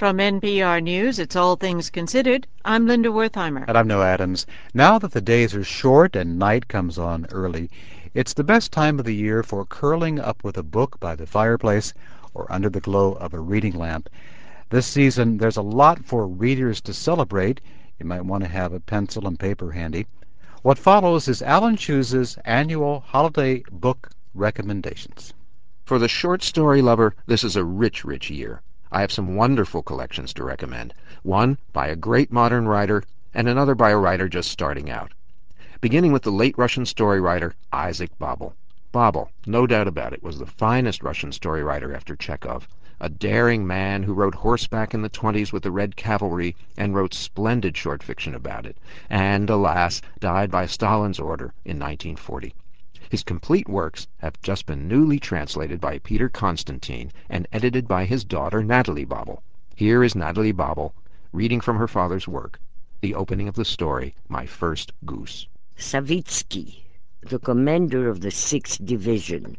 From NPR News, it's All Things Considered. I'm Linda Wertheimer. And I'm Noah Adams. Now that the days are short and night comes on early, it's the best time of the year for curling up with a book by the fireplace or under the glow of a reading lamp. This season, there's a lot for readers to celebrate. You might want to have a pencil and paper handy. What follows is Alan Choose's annual holiday book recommendations. For the short story lover, this is a rich year. I have some wonderful collections to recommend. One by a great modern writer, and another by a writer just starting out. Beginning with the late Russian story writer Isaac Babel. Babel, no doubt about it, was the finest Russian story writer after Chekhov. A daring man who rode horseback in the 20s with the Red Cavalry and wrote splendid short fiction about it, and, alas, died by Stalin's order in 1940. His complete works have just been newly translated by Peter Constantine and edited by his daughter Natalie Babel. Here is Natalie Babel reading from her father's work, the opening of the story, My First Goose. Savitsky, the commander of the 6th Division,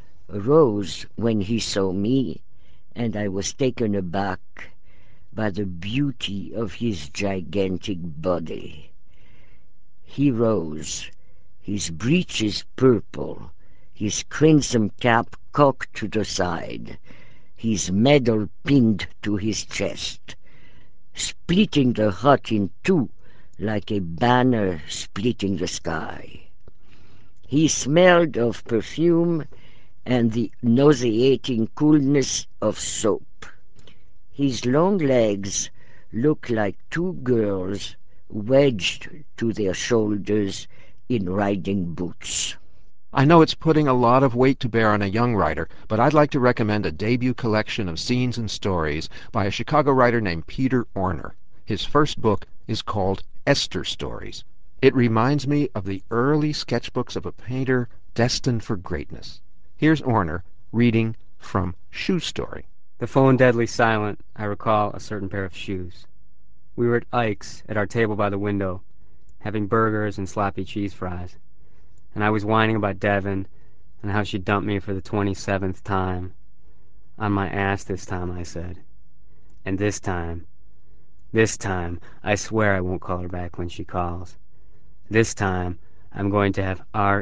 rose when he saw me, and I was taken aback by the beauty of his gigantic body. He rose, his breeches purple, his crimson cap cocked to the side, his medal pinned to his chest, splitting the hut in two like a banner splitting the sky. He smelled of perfume and the nauseating coolness of soap. His long legs looked like two girls wedged to their shoulders in riding boots. I know it's putting a lot of weight to bear on a young writer, but I'd like to recommend a debut collection of scenes and stories by a Chicago writer named Peter Orner. His first book is called Esther Stories. It reminds me of the early sketchbooks of a painter destined for greatness. Here's Orner reading from Shoe Story. The phone deadly silent, I recall a certain pair of shoes. We were at Ike's at our table by the window, having burgers and sloppy cheese fries. And I was whining about Devin and how she dumped me for the 27th time. On my ass this time, I said. And this time, I swear I won't call her back when she calls. This time, I'm going to have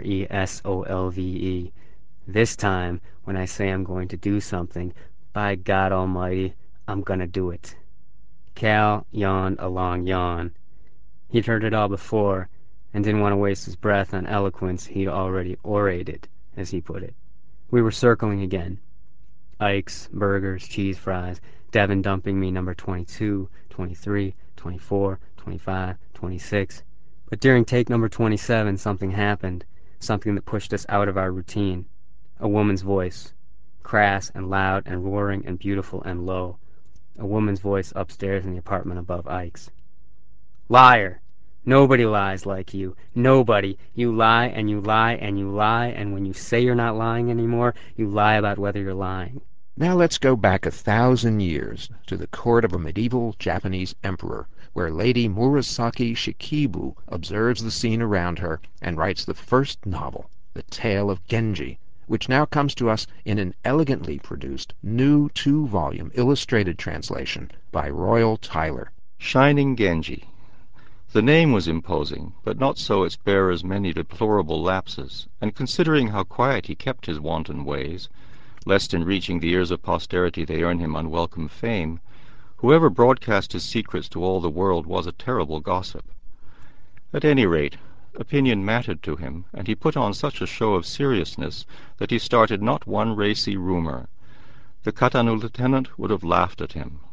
RESOLVE. This time, when I say I'm going to do something, by God Almighty, I'm gonna do it. Cal yawned a long yawn. He'd heard it all before, and didn't want to waste his breath on eloquence he'd already orated, as he put it. We were circling again. Ike's, burgers, cheese fries, Devin dumping me number 22, 23, 24, 25, 26. But during take number 27, something happened, something that pushed us out of our routine. A woman's voice, crass and loud and roaring and beautiful and low. A woman's voice upstairs in the apartment above Ike's. Liar! Nobody lies like you. Nobody. You lie and you lie and you lie, and when you say you're not lying anymore, you lie about whether you're lying. Now let's go back 1,000 years to the court of a medieval Japanese emperor, where Lady Murasaki Shikibu observes the scene around her and writes the first novel, The Tale of Genji, which now comes to us in an elegantly produced new 2-volume illustrated translation by Royal Tyler. Shining Genji. The name was imposing, but not so its bearer's many deplorable lapses, and considering how quiet he kept his wanton ways, lest in reaching the ears of posterity they earn him unwelcome fame, whoever broadcast his secrets to all the world was a terrible gossip. At any rate, opinion mattered to him, and he put on such a show of seriousness that he started not one racy rumor. The Katanu lieutenant would have laughed at him.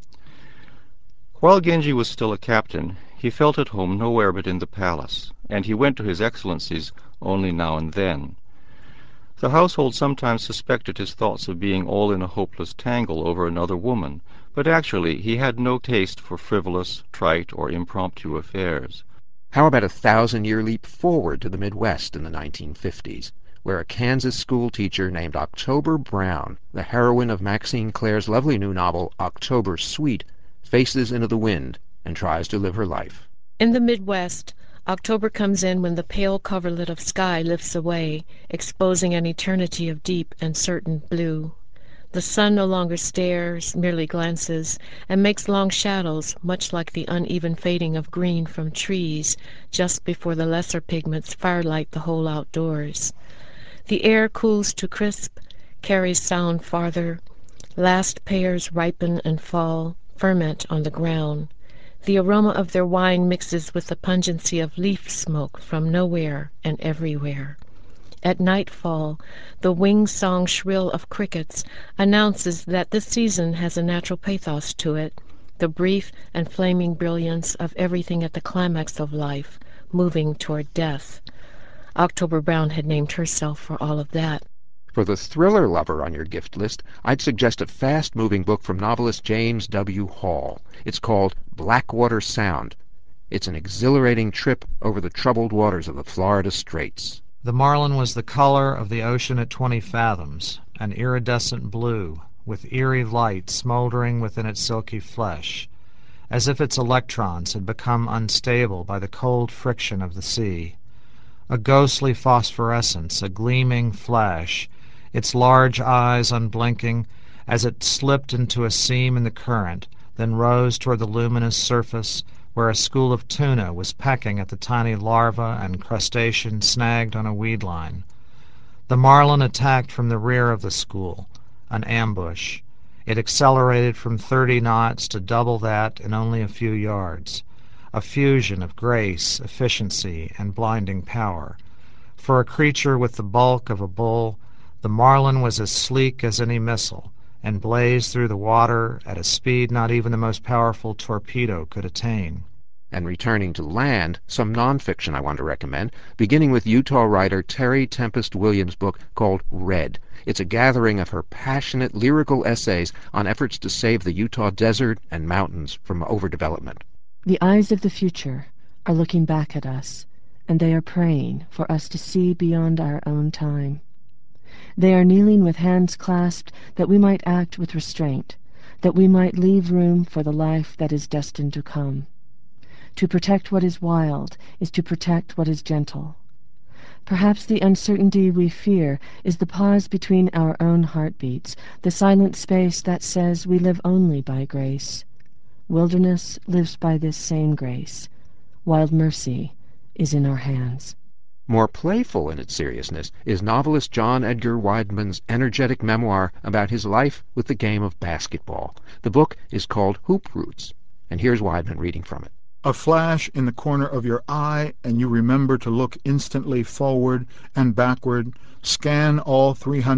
While Genji was still a captain, he felt at home nowhere but in the palace, and he went to his excellencies only now and then. The household sometimes suspected his thoughts of being all in a hopeless tangle over another woman, but actually he had no taste for frivolous, trite, or impromptu affairs. How about a 1,000-year leap forward to the Midwest in the 1950s, where a Kansas school teacher named October Brown, the heroine of Maxine Clare's lovely new novel October Sweet, faces into the wind and tries to live her life. In the Midwest, October comes in when the pale coverlet of sky lifts away, exposing an eternity of deep and certain blue. The sun no longer stares, merely glances, and makes long shadows, much like the uneven fading of green from trees just before the lesser pigments firelight the whole outdoors. The air cools to crisp, carries sound farther. Last pears ripen and fall, ferment on the ground. The aroma of their wine mixes with the pungency of leaf smoke from nowhere and everywhere. At nightfall, the wing-song shrill of crickets announces that this season has a natural pathos to it, the brief and flaming brilliance of everything at the climax of life, moving toward death. October Brown had named herself for all of that. For the thriller lover on your gift list, I'd suggest a fast-moving book from novelist James W. Hall. It's called Blackwater Sound. It's an exhilarating trip over the troubled waters of the Florida Straits. The marlin was the color of the ocean at 20 fathoms, an iridescent blue, with eerie light smoldering within its silky flesh, as if its electrons had become unstable by the cold friction of the sea. A ghostly phosphorescence, a gleaming flash, its large eyes unblinking as it slipped into a seam in the current, then rose toward the luminous surface where a school of tuna was pecking at the tiny larva and crustacean snagged on a weed line. The marlin attacked from the rear of the school, an ambush. It accelerated from 30 knots to double that in only a few yards, a fusion of grace, efficiency, and blinding power. For a creature with the bulk of a bull, the marlin was as sleek as any missile, and blazed through the water at a speed not even the most powerful torpedo could attain. And returning to land, some nonfiction I want to recommend, beginning with Utah writer Terry Tempest Williams' book called Red. It's a gathering of her passionate lyrical essays on efforts to save the Utah desert and mountains from overdevelopment. The eyes of the future are looking back at us, and they are praying for us to see beyond our own time. They are kneeling with hands clasped that we might act with restraint, that we might leave room for the life that is destined to come. To protect what is wild is to protect what is gentle. Perhaps the uncertainty we fear is the pause between our own heartbeats, the silent space that says we live only by grace. Wilderness lives by this same grace. Wild mercy is in our hands. More playful in its seriousness is novelist John Edgar Wideman's energetic memoir about his life with the game of basketball. The book is called Hoop Roots, and here's Wideman reading from it. A flash in the corner of your eye, and you remember to look instantly forward and backward, scan all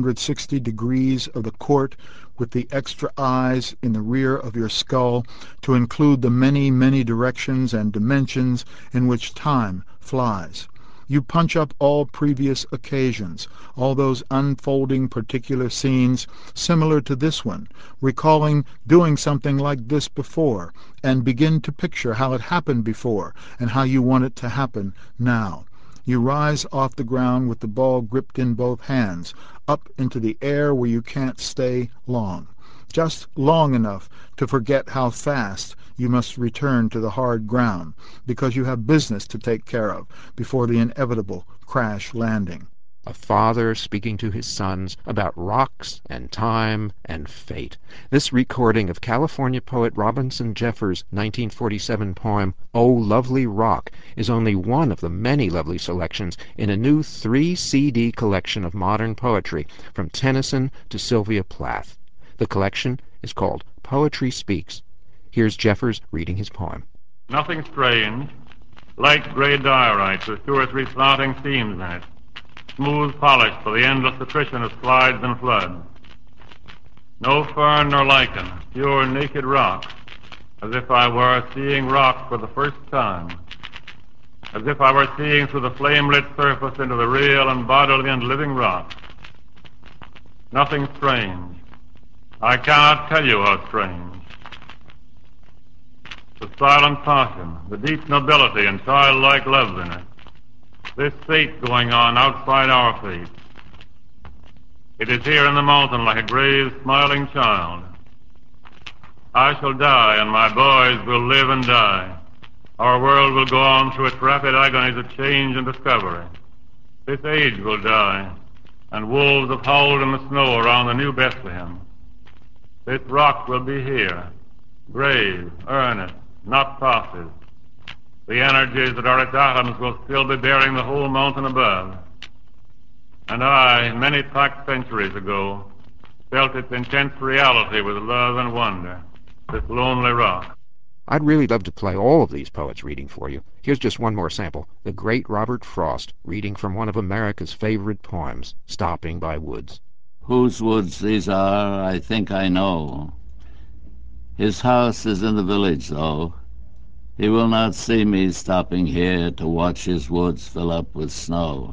360 degrees of the court with the extra eyes in the rear of your skull to include the many, many directions and dimensions in which time flies. You punch up all previous occasions, all those unfolding particular scenes similar to this one, recalling doing something like this before, and begin to picture how it happened before and how you want it to happen now. You rise off the ground with the ball gripped in both hands, up into the air where you can't stay long, just long enough to forget how fast you must return to the hard ground, because you have business to take care of before the inevitable crash landing. A father speaking to his sons about rocks and time and fate. This recording of California poet Robinson Jeffers' 1947 poem, "Oh Lovely Rock," is only one of the many lovely selections in a new 3-CD collection of modern poetry from Tennyson to Sylvia Plath. The collection is called Poetry Speaks. Here's Jeffers reading his poem. Nothing strange. Light gray diorite with 2 or 3 slanting seams in it. Smooth polish for the endless attrition of slides and floods. No fern nor lichen, pure naked rock, as if I were seeing rock for the first time. As if I were seeing through the flame-lit surface into the real and bodily and living rock. Nothing strange. I cannot tell you how strange. The silent passion, the deep nobility and childlike love in it. This fate going on outside our fate. It is here in the mountain like a grave, smiling child. I shall die, and my boys will live and die. Our world will go on through its rapid agonies of change and discovery. This age will die, and wolves have howled in the snow around the new Bethlehem. This rock will be here, grave, earnest, not tossed. The energies that are its atoms will still be bearing the whole mountain above. And I, many packed centuries ago, felt its intense reality with love and wonder, this lonely rock. I'd really love to play all of these poets reading for you. Here's just one more sample. The great Robert Frost reading from one of America's favorite poems, Stopping by Woods. Whose woods these are, I think I know. His house is in the village, though. He will not see me stopping here to watch his woods fill up with snow.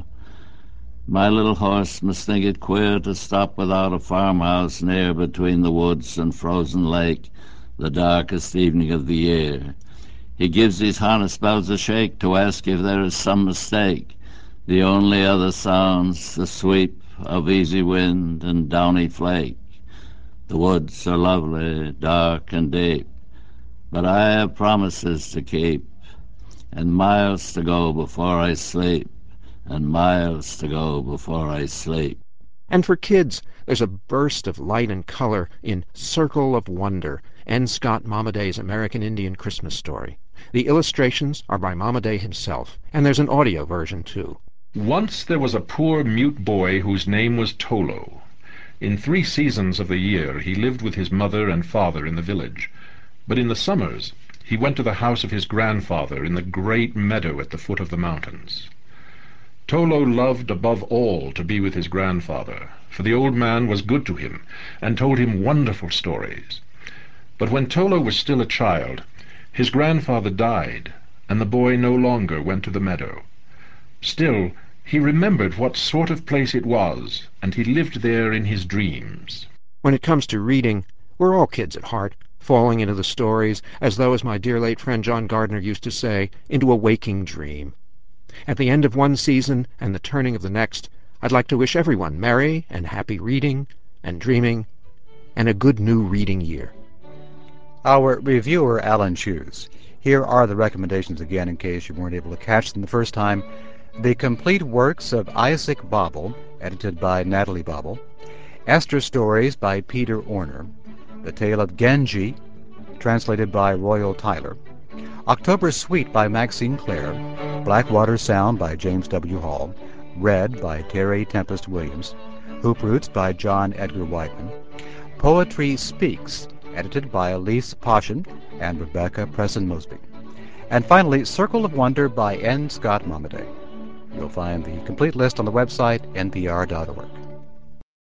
My little horse must think it queer to stop without a farmhouse near between the woods and frozen lake, the darkest evening of the year. He gives his harness bells a shake to ask if there is some mistake. The only other sounds the sweep of easy wind and downy flake. The woods are lovely, dark and deep, but I have promises to keep, and miles to go before I sleep, and miles to go before I sleep. And for kids, there's a burst of light and color in Circle of Wonder, N. Scott Momaday's American Indian Christmas story. The illustrations are by Momaday himself, and there's an audio version too. Once there was a poor mute boy whose name was Tolo. In 3 seasons of the year he lived with his mother and father in the village, but in the summers he went to the house of his grandfather in the great meadow at the foot of the mountains. Tolo loved above all to be with his grandfather, for the old man was good to him and told him wonderful stories. But when Tolo was still a child, his grandfather died, and the boy no longer went to the meadow. Still, he remembered what sort of place it was, and he lived there in his dreams. When it comes to reading, we're all kids at heart, falling into the stories as though, as my dear late friend John Gardner used to say, into a waking dream. At the end of one season and the turning of the next, I'd like to wish everyone merry and happy reading and dreaming and a good new reading year. Our reviewer, Alan Shoes. Here are the recommendations again in case you weren't able to catch them the first time. The complete works of Isaac Bobble, edited by Natalie Bobble. Esther Stories by Peter Orner. The Tale of Genji, translated by Royal Tyler. October Sweet by Maxine Clare. Blackwater Sound by James W. Hall. Red by Terry Tempest Williams. Hoop Roots by John Edgar Whiteman. Poetry Speaks, edited by Elise Poshen and Rebecca Presson Mosby. And finally, Circle of Wonder by N. Scott Momaday. You'll find the complete list on the website npr.org.